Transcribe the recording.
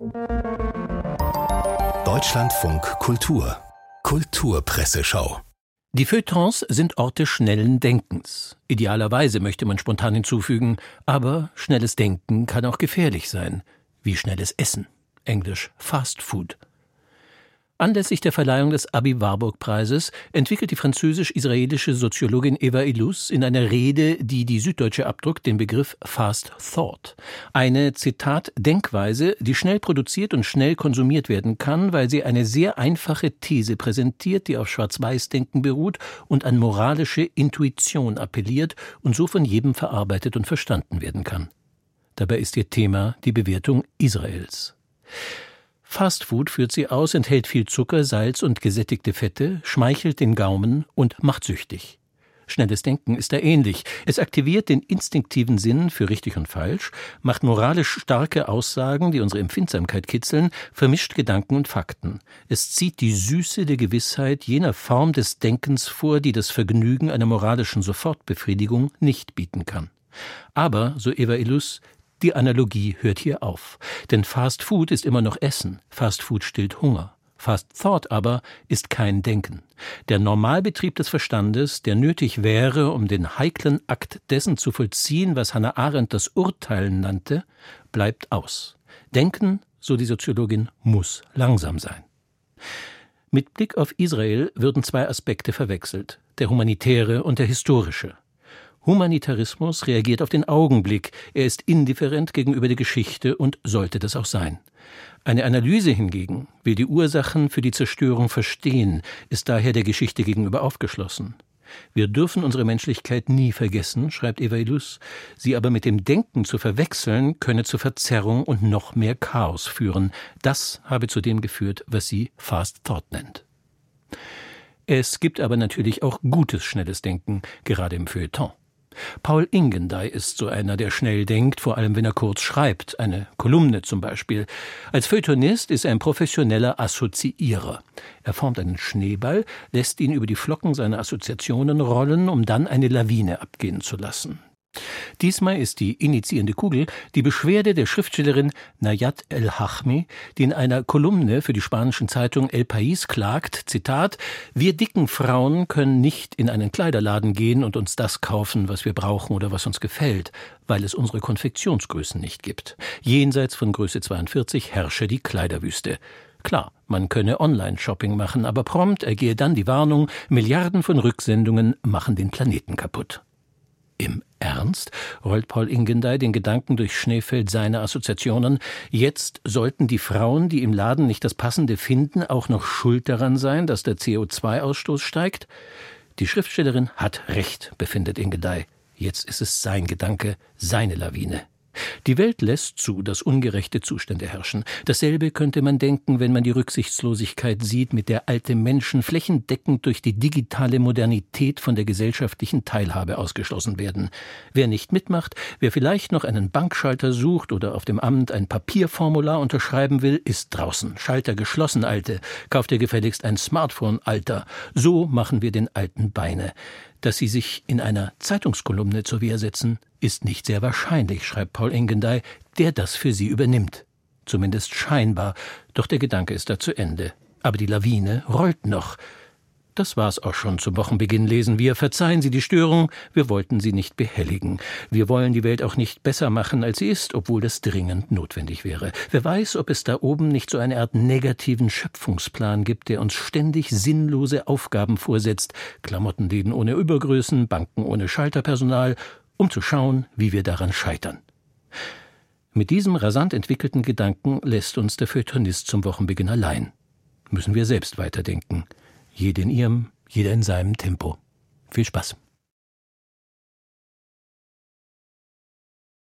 Deutschlandfunk Kultur Kulturpresseschau. Die Feuilletons sind Orte schnellen Denkens. Idealerweise möchte man spontan hinzufügen, aber schnelles Denken kann auch gefährlich sein, wie schnelles Essen, englisch Fast Food. Anlässlich der Verleihung des Abi-Warburg-Preises entwickelt die französisch-israelische Soziologin Eva Illouz in einer Rede, die die Süddeutsche abdruckt, den Begriff Fast Thought. Eine, Zitat, Denkweise, die schnell produziert und schnell konsumiert werden kann, weil sie eine sehr einfache These präsentiert, die auf Schwarz-Weiß-Denken beruht und an moralische Intuition appelliert und so von jedem verarbeitet und verstanden werden kann. Dabei ist ihr Thema die Bewertung Israels. Fastfood führt sie aus, enthält viel Zucker, Salz und gesättigte Fette, schmeichelt den Gaumen und macht süchtig. Schnelles Denken ist da ähnlich. Es aktiviert den instinktiven Sinn für richtig und falsch, macht moralisch starke Aussagen, die unsere Empfindsamkeit kitzeln, vermischt Gedanken und Fakten. Es zieht die Süße der Gewissheit jener Form des Denkens vor, die das Vergnügen einer moralischen Sofortbefriedigung nicht bieten kann. Aber, so Eva Illouz, die Analogie hört hier auf. Denn Fast Food ist immer noch Essen. Fast Food stillt Hunger. Fast Thought aber ist kein Denken. Der Normalbetrieb des Verstandes, der nötig wäre, um den heiklen Akt dessen zu vollziehen, was Hannah Arendt das Urteilen nannte, bleibt aus. Denken, so die Soziologin, muss langsam sein. Mit Blick auf Israel würden zwei Aspekte verwechselt, der humanitäre und der historische. Humanitarismus reagiert auf den Augenblick, er ist indifferent gegenüber der Geschichte und sollte das auch sein. Eine Analyse hingegen will die Ursachen für die Zerstörung verstehen, ist daher der Geschichte gegenüber aufgeschlossen. Wir dürfen unsere Menschlichkeit nie vergessen, schreibt Eva Illouz, sie aber mit dem Denken zu verwechseln, könne zu Verzerrung und noch mehr Chaos führen. Das habe zu dem geführt, was sie Fast Thought nennt. Es gibt aber natürlich auch gutes, schnelles Denken, gerade im Feuilleton. Paul Ingendey ist so einer, der schnell denkt, vor allem wenn er kurz schreibt, eine Kolumne zum Beispiel. Als Feuilletonist ist er ein professioneller Assoziierer. Er formt einen Schneeball, lässt ihn über die Flocken seiner Assoziationen rollen, um dann eine Lawine abgehen zu lassen. Diesmal ist die initiierende Kugel die Beschwerde der Schriftstellerin Nayat El-Hachmi, die in einer Kolumne für die spanischen Zeitung El País klagt, Zitat, wir dicken Frauen können nicht in einen Kleiderladen gehen und uns das kaufen, was wir brauchen oder was uns gefällt, weil es unsere Konfektionsgrößen nicht gibt. Jenseits von Größe 42 herrsche die Kleiderwüste. Klar, man könne Online-Shopping machen, aber prompt ergehe dann die Warnung, Milliarden von Rücksendungen machen den Planeten kaputt. Im Ernst? Rollt Paul Ingendey den Gedanken durch Schneefeld seiner Assoziationen. Jetzt sollten die Frauen, die im Laden nicht das Passende finden, auch noch schuld daran sein, dass der CO2-Ausstoß steigt? Die Schriftstellerin hat recht, befindet Ingendey. Jetzt ist es sein Gedanke, seine Lawine. Die Welt lässt zu, dass ungerechte Zustände herrschen. Dasselbe könnte man denken, wenn man die Rücksichtslosigkeit sieht, mit der alte Menschen flächendeckend durch die digitale Modernität von der gesellschaftlichen Teilhabe ausgeschlossen werden. Wer nicht mitmacht, wer vielleicht noch einen Bankschalter sucht oder auf dem Amt ein Papierformular unterschreiben will, ist draußen. Schalter geschlossen, Alte. Kauft ihr gefälligst ein Smartphone, Alter. So machen wir den Alten Beine. Dass sie sich in einer Zeitungskolumne zur Wehr setzen, ist nicht sehr wahrscheinlich, schreibt Paul Ingendey, der das für sie übernimmt. Zumindest scheinbar, doch der Gedanke ist da zu Ende. Aber die Lawine rollt noch. Das war's auch schon zum Wochenbeginn, lesen wir. Verzeihen Sie die Störung, wir wollten Sie nicht behelligen. Wir wollen die Welt auch nicht besser machen, als sie ist, obwohl das dringend notwendig wäre. Wer weiß, ob es da oben nicht so eine Art negativen Schöpfungsplan gibt, der uns ständig sinnlose Aufgaben vorsetzt. Klamottenläden ohne Übergrößen, Banken ohne Schalterpersonal, um zu schauen, wie wir daran scheitern. Mit diesem rasant entwickelten Gedanken lässt uns der Feuilletonist zum Wochenbeginn allein. Müssen wir selbst weiterdenken. Jeder in ihrem, jeder in seinem Tempo. Viel Spaß.